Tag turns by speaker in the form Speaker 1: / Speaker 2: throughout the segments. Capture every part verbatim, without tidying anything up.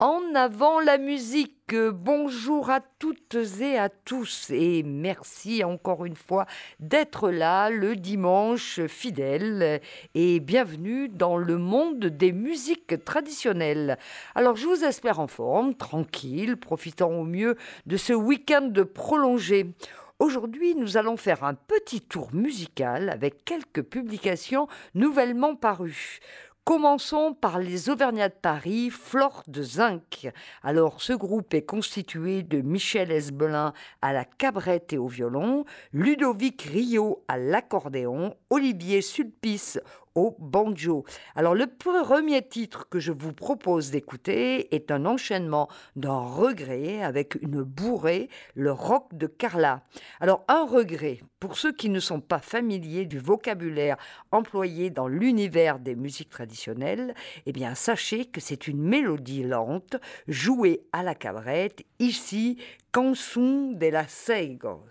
Speaker 1: En avant la musique, bonjour à toutes et à tous et merci encore une fois d'être là le dimanche fidèle et bienvenue dans le monde des musiques traditionnelles. Alors je vous espère en forme, tranquille, profitant au mieux de ce week-end prolongé. Aujourd'hui, nous allons faire un petit tour musical avec quelques publications nouvellement parues. Commençons par les Auvergnats de Paris, Flore de Zinc. Alors, ce groupe est constitué de Michel Esbelin à la cabrette et au violon, Ludovic Rio à l'accordéon, Olivier Sulpice au banjo. Alors, le premier titre que je vous propose d'écouter est un enchaînement d'un regret avec une bourrée, le rock de Carla. Alors, un regret, pour ceux qui ne sont pas familiers du vocabulaire employé dans l'univers des musiques traditionnelles, eh bien, sachez que c'est une mélodie lente jouée à la cabrette, ici, Canção de la Cego.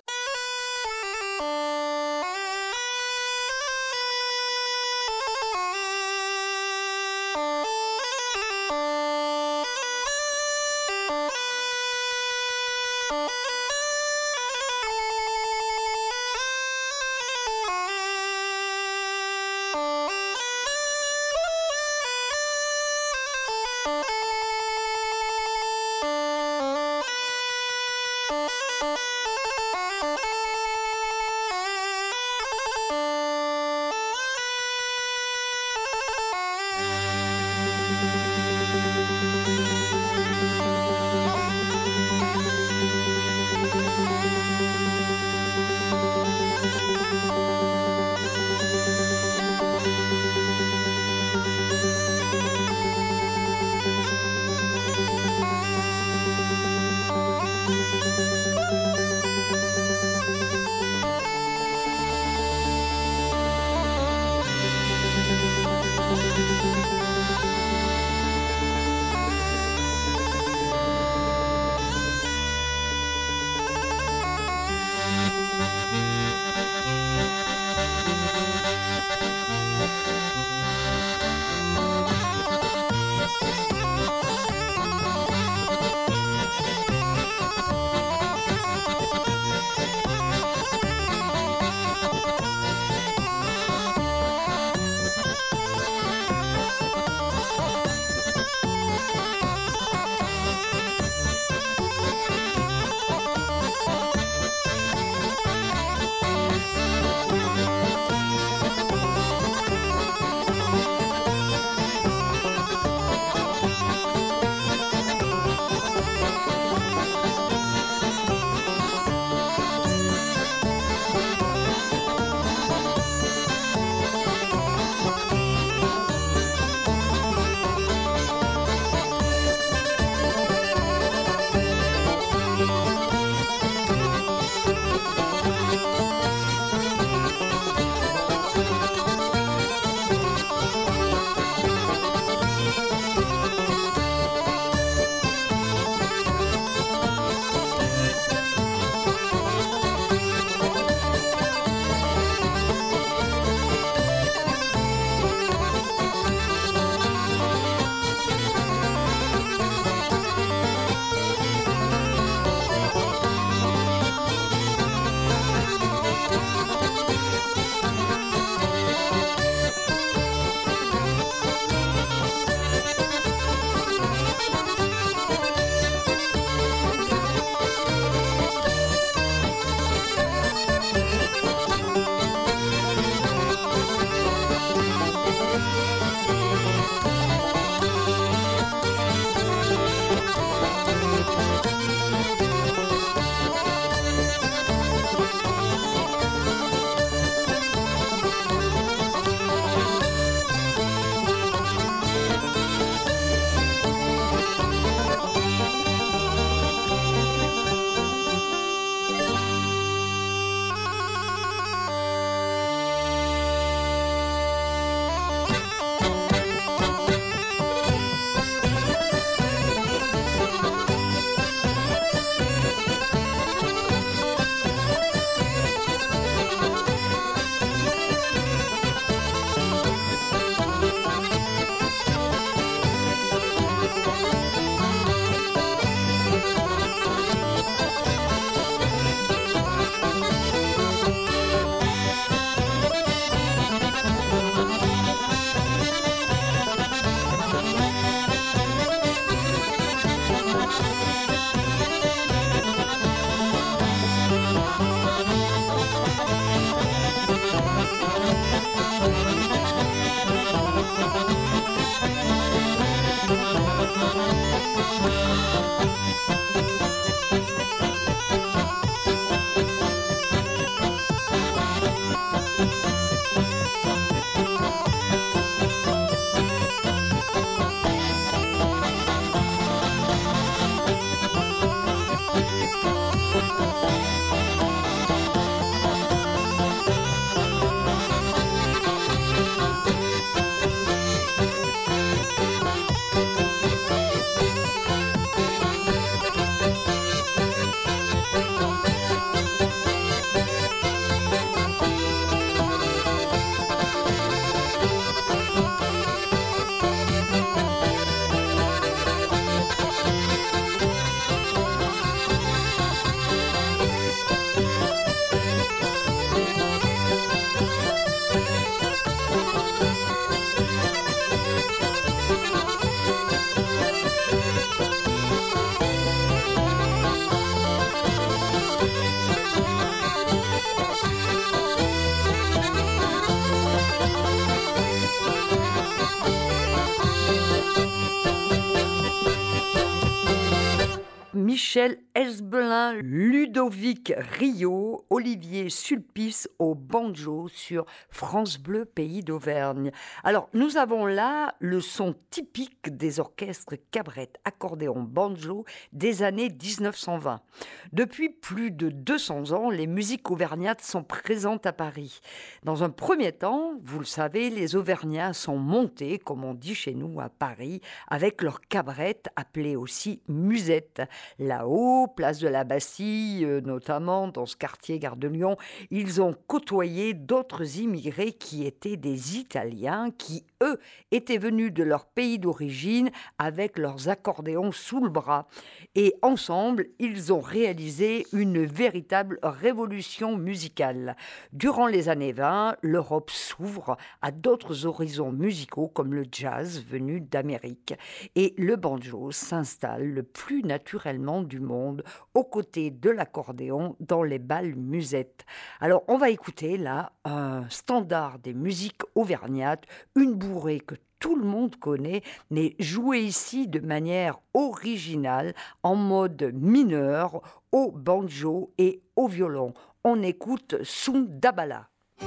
Speaker 1: Michel Esbelin, Ludovic Rio, Olivier Sulpice au banjo sur France Bleu Pays d'Auvergne. Alors, nous avons là le son typique des orchestres cabrette, accordéon, banjo des années dix-neuf cent vingt. Depuis plus de deux cents ans, les musiques auvergnates sont présentes à Paris. Dans un premier temps, vous le savez, les Auvergnats sont montés, comme on dit chez nous à Paris, avec leur cabrette, appelée aussi musette. Là-haut, place de la Bastille, euh, notamment dans ce quartier Gare de Lyon, ils ont côtoyé d'autres immigrés qui étaient des Italiens, qui, eux, étaient venus de leur pays d'origine avec leurs accordéons sous le bras. Et ensemble, ils ont réalisé une véritable révolution musicale. Durant les années vingt, l'Europe s'ouvre à d'autres horizons musicaux comme le jazz venu d'Amérique. Et le banjo s'installe le plus naturellement du monde aux côtés de l'accordéon dans les bals musettes. Alors on va écouter là un standard des musiques auvergnates, une bourrée que tout le monde connaît, mais jouée ici de manière originale, en mode mineur, au banjo et au violon. On écoute Soum Dabala.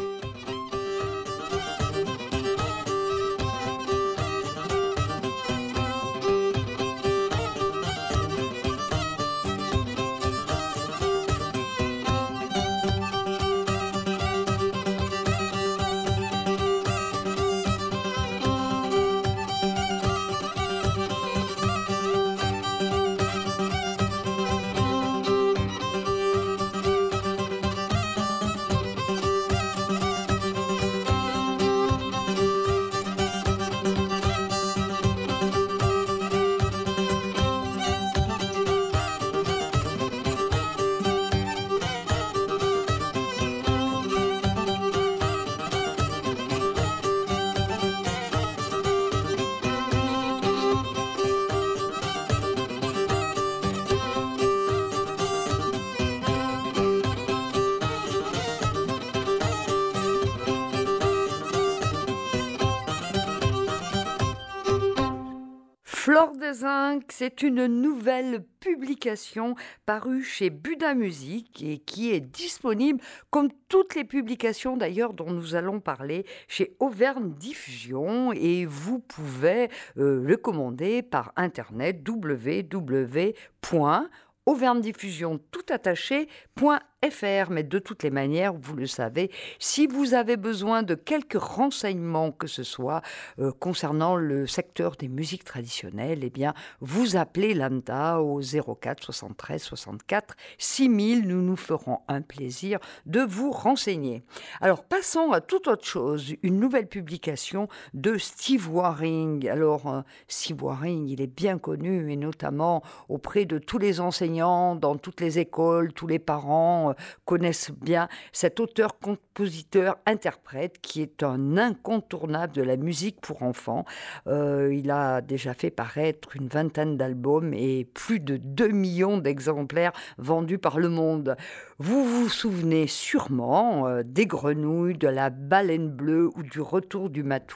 Speaker 1: Flore de Zinc, c'est une nouvelle publication parue chez Buda Musique et qui est disponible, comme toutes les publications d'ailleurs dont nous allons parler, chez Auvergne Diffusion, et vous pouvez euh, le commander par internet w w w point auvergne diffusion tout attaché point f r. Mais de toutes les manières, vous le savez, si vous avez besoin de quelques renseignements que ce soit euh, concernant le secteur des musiques traditionnelles, eh bien, vous appelez l'A N T A au zéro quatre soixante-treize soixante-quatre six mille. Nous nous ferons un plaisir de vous renseigner. Alors, passons à toute autre chose. Une nouvelle publication de Steve Waring. Alors, euh, Steve Waring, il est bien connu, et notamment auprès de tous les enseignants, dans toutes les écoles, tous les parents euh, connaissent bien cet auteur, compositeur, interprète qui est un incontournable de la musique pour enfants. Euh, il a déjà fait paraître une vingtaine d'albums et plus de deux millions d'exemplaires vendus par le monde. Vous vous souvenez sûrement euh, des Grenouilles, de la Baleine bleue ou du Retour du Matou.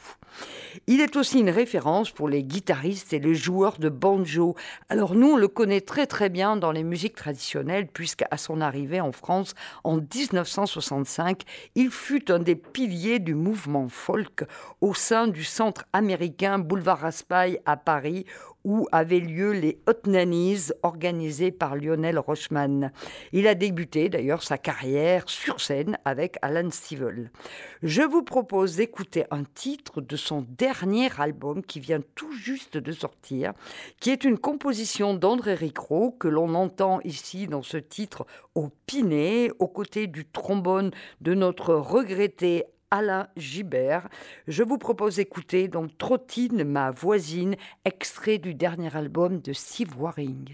Speaker 1: Il est aussi une référence pour les guitaristes et les joueurs de banjo. Alors nous, on le connaît très très bien dans les musiques traditionnelles puisqu'à son arrivée en France en dix-neuf cent soixante-cinq, il fut un des piliers du mouvement folk au sein du centre américain Boulevard Raspail à Paris, où avaient lieu les Hot Nannies organisés par Lionel Rochman. Il a débuté d'ailleurs sa carrière sur scène avec Alan Stivell. Je vous propose d'écouter un titre de son dernier album qui vient tout juste de sortir, qui est une composition d'André Ricrot que l'on entend ici dans ce titre au pinet, aux côtés du trombone de notre regretté Alain Gibert. Je vous propose d'écouter donc Trottine, ma voisine, extrait du dernier album de Steve Waring.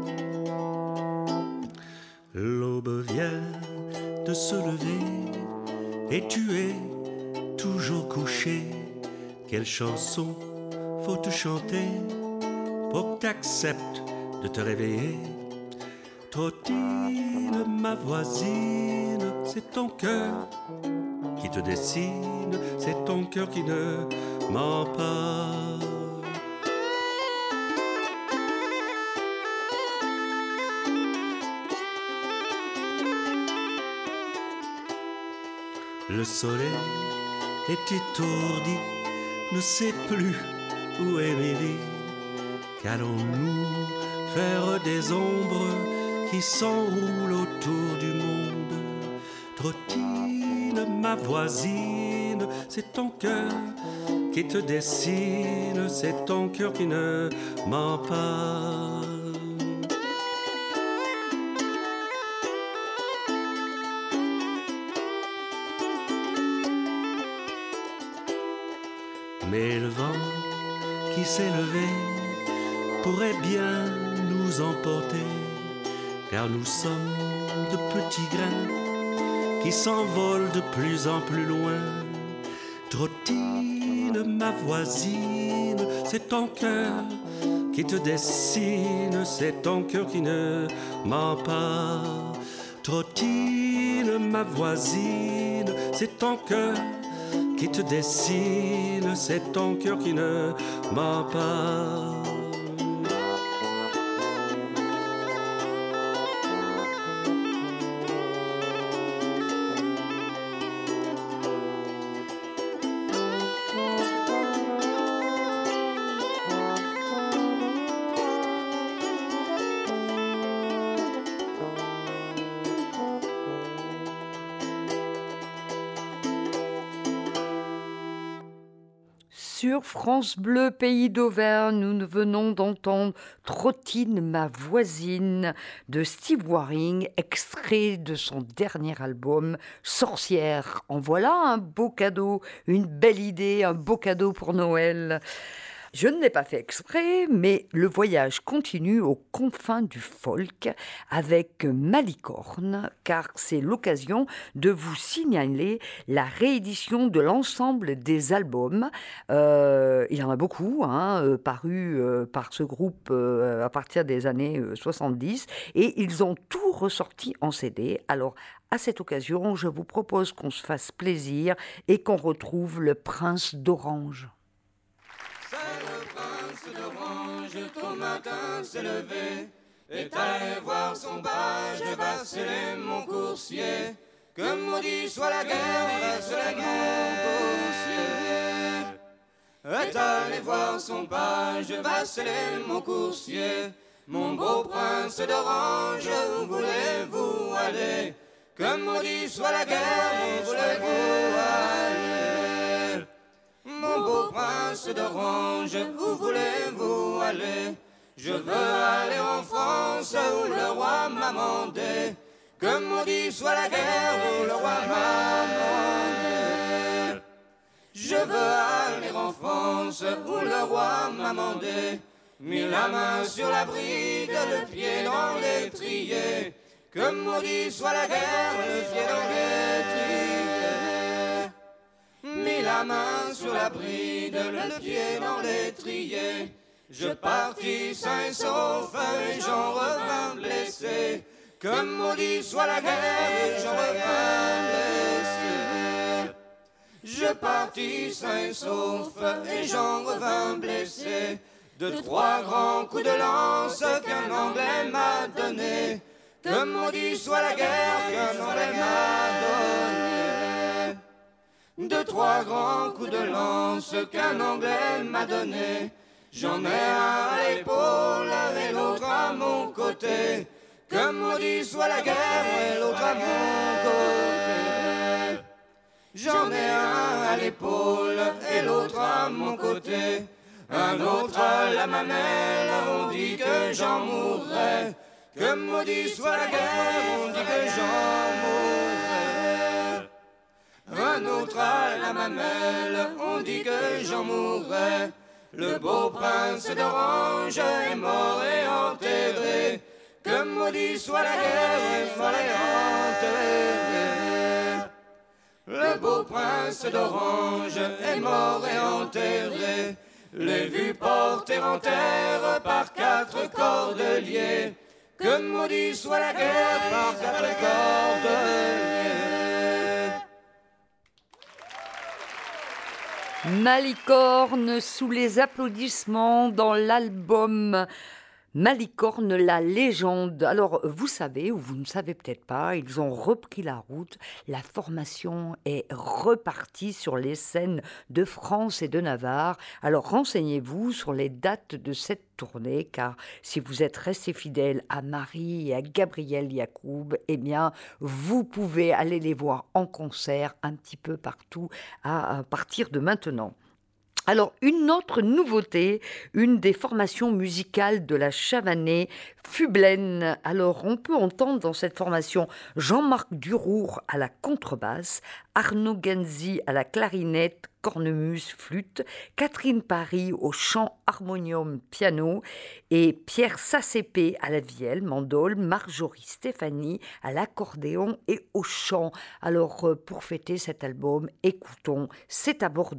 Speaker 2: L'aube vient de se lever et tu es toujours couché. Quelle chanson faut te chanter pour que t'acceptes de te réveiller? Trottine, ma voisine, c'est ton cœur qui te dessine, c'est ton cœur qui ne ment pas. Le soleil est étourdi, ne sait plus où est midi. Qu'allons-nous faire des ombres qui s'enroulent autour du monde? Trottine, ma voisine, c'est ton cœur qui te dessine, c'est ton cœur qui ne ment pas. Mais le vent qui s'est levé pourrait bien nous emporter, car nous sommes de petits grains qui s'envolent de plus en plus loin. Trottine, ma voisine, c'est ton cœur qui te dessine, c'est ton cœur qui ne ment pas. Trottine, ma voisine, c'est ton cœur qui te dessine, c'est ton cœur qui ne ment pas.
Speaker 1: Sur France Bleu, Pays d'Auvergne, nous venons d'entendre Trottine, ma voisine de Steve Waring, extrait de son dernier album Sorcière. En voilà un beau cadeau, une belle idée, un beau cadeau pour Noël. Je ne l'ai pas fait exprès, mais le voyage continue aux confins du folk avec Malicorne, car c'est l'occasion de vous signaler la réédition de l'ensemble des albums. Euh, il y en a beaucoup, hein, euh, parus euh, par ce groupe euh, à partir des années euh, soixante-dix, et ils ont tout ressorti en C D. Alors, à cette occasion, je vous propose qu'on se fasse plaisir et qu'on retrouve le Prince d'Orange.
Speaker 3: C'est le prince d'Orange, tôt matin s'est levé, est allé voir son page, va sceller mon coursier. Que maudit soit la guerre, va sceller mon coursier. Est allé voir son page, va sceller mon coursier. Mon beau prince d'Orange, où voulez-vous aller? Que maudit soit la guerre, où voulez-vous aller? Mon beau prince d'Orange, où voulez-vous aller? Je veux aller en France où le roi m'a mandé. Que maudit soit la guerre où le roi m'a mandé. Je veux aller en France où le roi m'a mandé. Mis la main sur la bride, le pied dans l'étrier. Que maudit soit la guerre, le pied dans l'étrier. Mis la main sur la bride, le pied dans l'étrier. Je partis sain et sauf et j'en revins blessé. Que maudit soit la guerre et j'en revins blessé. Je partis sain et sauf et j'en revins blessé. De trois grands coups de lance qu'un Anglais m'a donné. Que maudit soit la guerre qu'un Anglais m'a donné. De trois grands coups de lance qu'un Anglais m'a donné. J'en ai un à l'épaule et l'autre à mon côté. Que maudit soit la guerre et l'autre à mon côté. J'en ai un à l'épaule et l'autre à mon côté. Un autre à la mamelle, on dit que j'en mourrai. Que maudit soit la guerre, on dit que j'en mourrai. Un autre à la mamelle, on dit que j'en mourrai. Le beau prince d'Orange est mort et enterré. Que maudit soit la guerre, il fallait enterrer. Le le beau prince d'Orange est mort et enterré. Les vues portées en terre par quatre cordeliers. Que maudit soit la guerre par quatre cordeliers.
Speaker 1: Malicorne sous les applaudissements dans l'album Malicorne, la légende. Alors, vous savez, ou vous ne savez peut-être pas, ils ont repris la route. La formation est repartie sur les scènes de France et de Navarre. Alors, renseignez-vous sur les dates de cette tournée, car si vous êtes restés fidèles à Marie et à Gabriel Yacoub, eh bien, vous pouvez aller les voir en concert un petit peu partout à partir de maintenant. Alors, une autre nouveauté, une des formations musicales de la Chavanais, Fublaine. Alors, on peut entendre dans cette formation Jean-Marc Durour à la contrebasse, Arnaud Genzi à la clarinette, cornemuse, flûte, Catherine Paris au chant, harmonium, piano et Pierre Sassépé à la vielle, mandole, Marjorie Stéphanie à l'accordéon et au chant. Alors, pour fêter cet album, écoutons « C'est à Bordeaux ».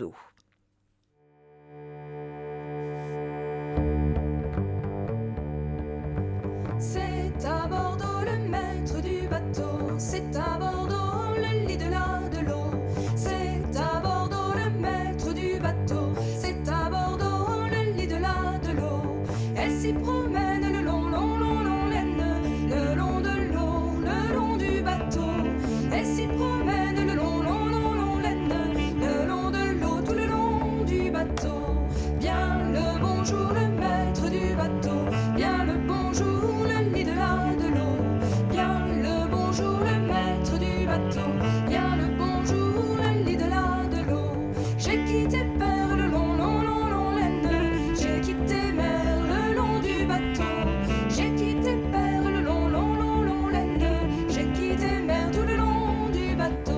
Speaker 4: C'est à Bordeaux le maître du bateau, c'est à Bordeaux le lit de la de l'eau. C'est à Bordeaux le maître du bateau, c'est à Bordeaux le lit de la de l'eau. Elle s'y promène le long, long, long, long laine, le long de l'eau, le long du bateau. Elle s'y promène le long, long, long, long laine, le long de l'eau, tout le long du bateau. Bien le bonjour le maître du bateau, bien le bonjour. Bien le bonjour, le lit de la de l'eau. J'ai quitté père le long, long, long, long laine. J'ai quitté mère le long du bateau. J'ai quitté père le long, long, long, long laine. J'ai quitté mère tout le long du bateau.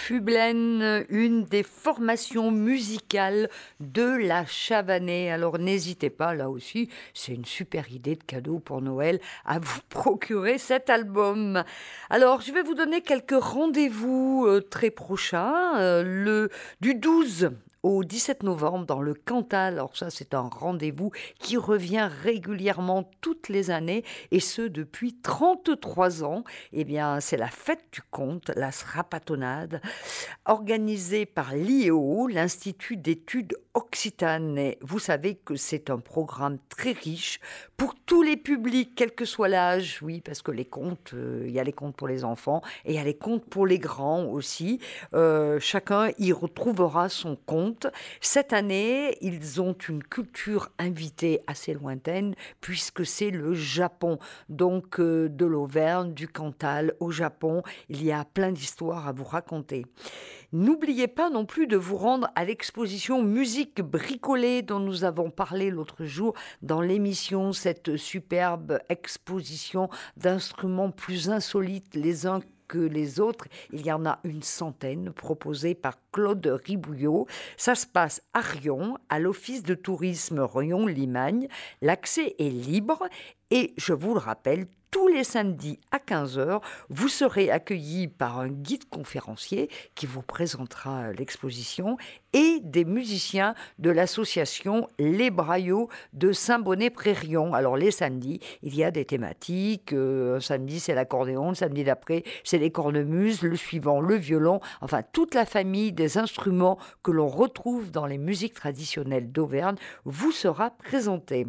Speaker 1: Fublen, une des formations musicales de la Chavanais. Alors n'hésitez pas, là aussi, c'est une super idée de cadeau pour Noël, à vous procurer cet album. Alors je vais vous donner quelques rendez-vous euh, très prochains, euh, le, du douze au dix-sept novembre dans le Cantal. Alors ça, c'est un rendez-vous qui revient régulièrement toutes les années et ce depuis trente-trois ans. Eh bien, c'est la fête du conte, la Srapatonade, organisée par l'I E O, l'Institut d'études occitanes. Et vous savez que c'est un programme très riche pour tous les publics, quel que soit l'âge. Oui, parce que les contes, euh, il y a les contes pour les enfants et il y a les contes pour les grands aussi. Euh, chacun y retrouvera son conte. Cette année, ils ont une culture invitée assez lointaine puisque c'est le Japon. Donc euh, de l'Auvergne, du Cantal au Japon, il y a plein d'histoires à vous raconter. N'oubliez pas non plus de vous rendre à l'exposition Musique bricolée dont nous avons parlé l'autre jour dans l'émission, cette superbe exposition d'instruments plus insolites les uns que les autres. Il y en a une centaine proposée par Claude Ribouillot. Ça se passe à Riom, à l'Office de tourisme Riom-Limagne. L'accès est libre et je vous le rappelle, tous les samedis à quinze heures, vous serez accueillis par un guide conférencier qui vous présentera l'exposition et des musiciens de l'association Les Braillots de Saint-Bonnet-Près-Riom. Alors les samedis, il y a des thématiques. Euh, un samedi, c'est l'accordéon. Le samedi d'après, c'est les cornemuses. Le suivant, le violon. Enfin, toute la famille des instruments que l'on retrouve dans les musiques traditionnelles d'Auvergne vous sera présentée.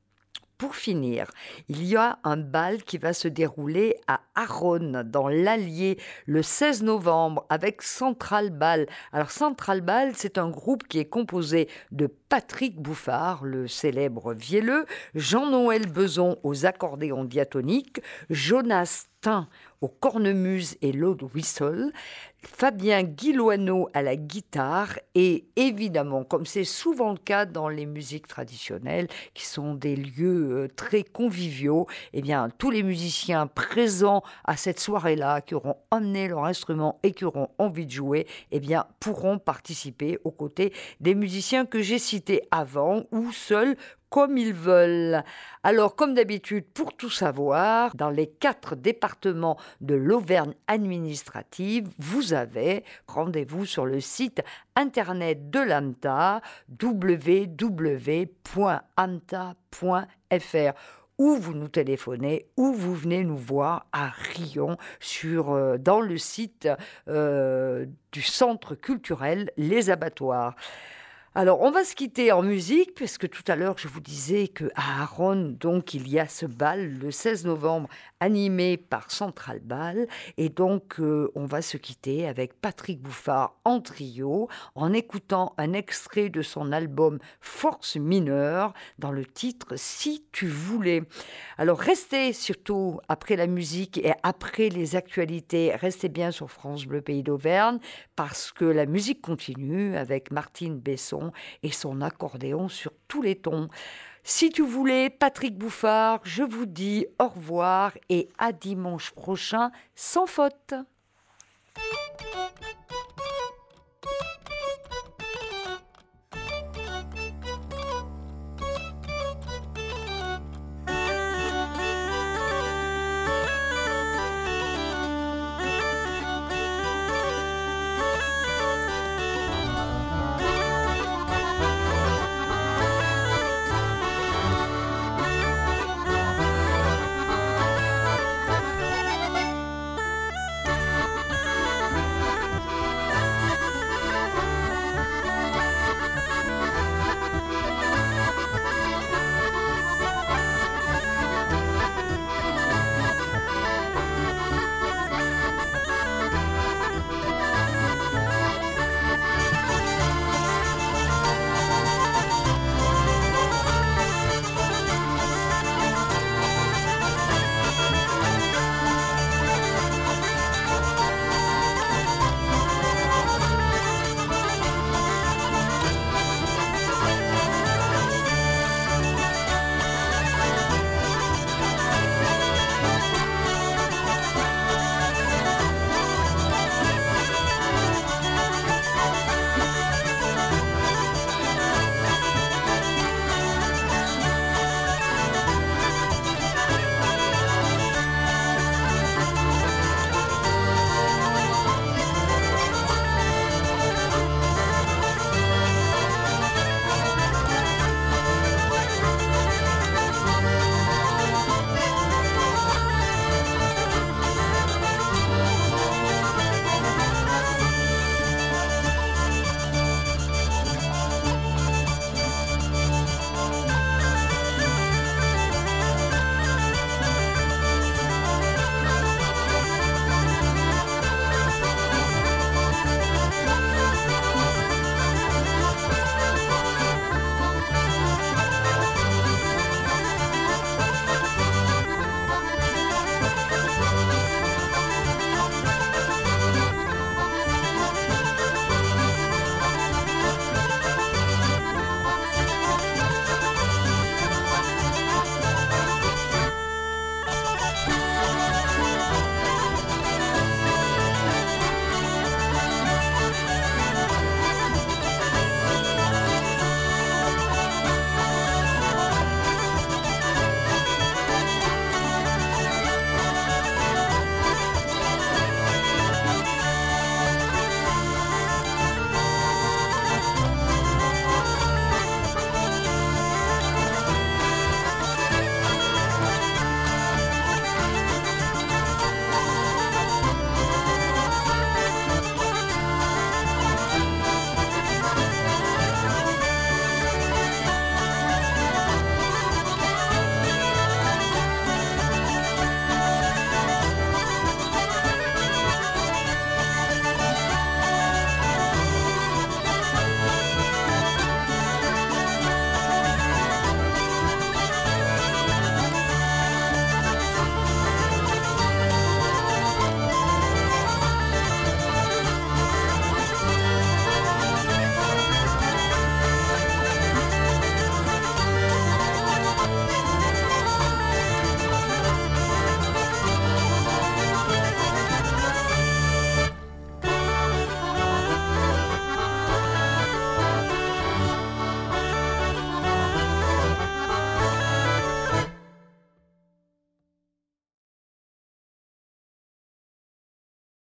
Speaker 1: Pour finir, il y a un bal qui va se dérouler à Aronne, dans l'Allier, le seize novembre, avec Central Bal. Alors, Central Bal, c'est un groupe qui est composé de Patrick Bouffard, le célèbre vielleux, Jean-Noël Beson aux accordéons diatoniques, Jonas Tin aux cornemuses et l'oud whistle, Fabien Guiloineau à la guitare et évidemment, comme c'est souvent le cas dans les musiques traditionnelles, qui sont des lieux très conviviaux, eh bien, tous les musiciens présents à cette soirée-là, qui auront emmené leur instrument et qui auront envie de jouer, eh bien, pourront participer aux côtés des musiciens que j'ai cités avant ou seuls, comme ils veulent. Alors, comme d'habitude, pour tout savoir, dans les quatre départements de l'Auvergne administrative, vous avez rendez-vous sur le site internet de l'A M T A, w w w point amta point f r. Ou vous nous téléphonez, ou vous venez nous voir à Riom, sur, euh, dans le site euh, du centre culturel Les Abattoirs. Alors, on va se quitter en musique, puisque tout à l'heure, je vous disais qu'à Aronne, donc, il y a ce bal le seize novembre, animé par Central Bal. Et donc, euh, on va se quitter avec Patrick Bouffard en trio, en écoutant un extrait de son album Force mineure, dans le titre « Si tu voulais ». Alors, restez surtout, après la musique et après les actualités, restez bien sur France Bleu Pays d'Auvergne, parce que la musique continue avec Martine Besson et son accordéon sur tous les tons. Si tu voulais, Patrick Bouffard, je vous dis au revoir et à dimanche prochain sans faute.